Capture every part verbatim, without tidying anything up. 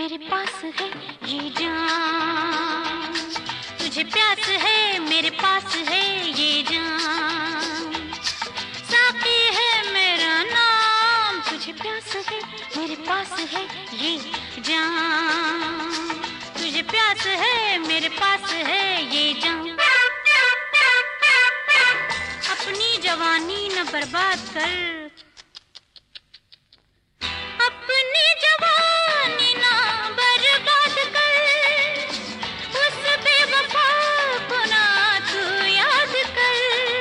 मेरे पास है ये जान, तुझे प्यास है मेरे पास है ये जान, साकी है मेरा नाम, तुझे प्यास है मेरे पास है ये जान, तुझे प्यास है मेरे पास है ये जान। अपनी जवानी न बर्बाद कर, अपनी जवानी ना बर्बाद कर, उस बेवफा को ना तू याद कर।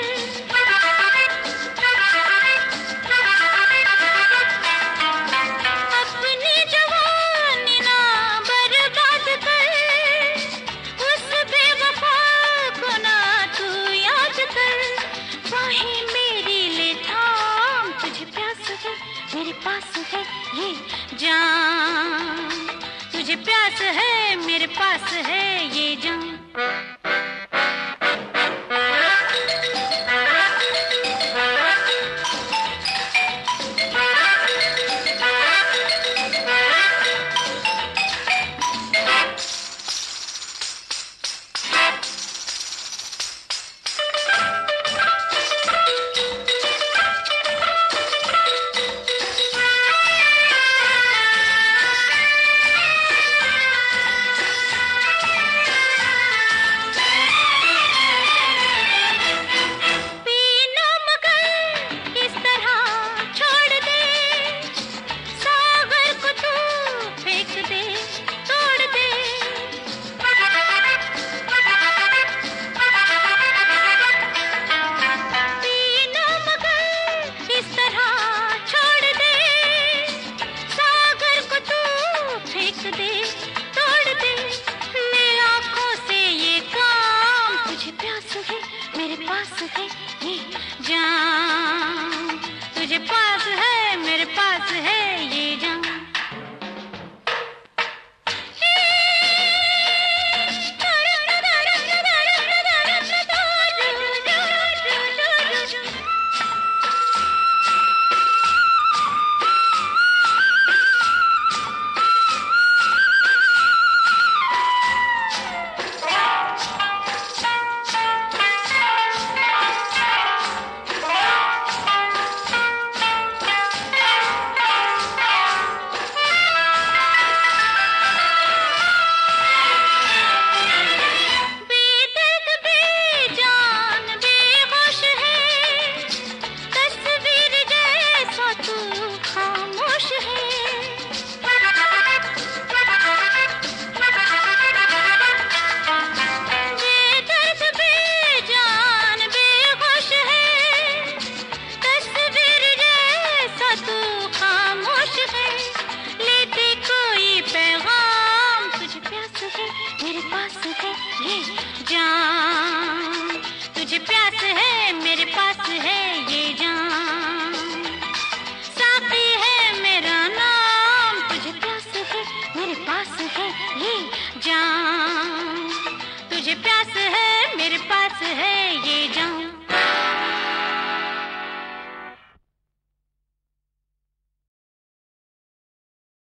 अपनी जवानी ना बर्बाद कर, उस बेवफा को ना तू याद कर। बाहें मेरी ले थाम, तुझे प्यास है मेरे पास है ये जान, तुझे प्यास है मेरे पास है ये जान। मेरे पास है ये जान, तुझे पास है मेरे पास है ये जान। मेरे पास है ये जान, तुझे प्यास है मेरे पास है ये जान, साकी है मेरा नाम, तुझे प्यास है मेरे पास है ये जान, तुझे प्यास है मेरे पास है ये जान।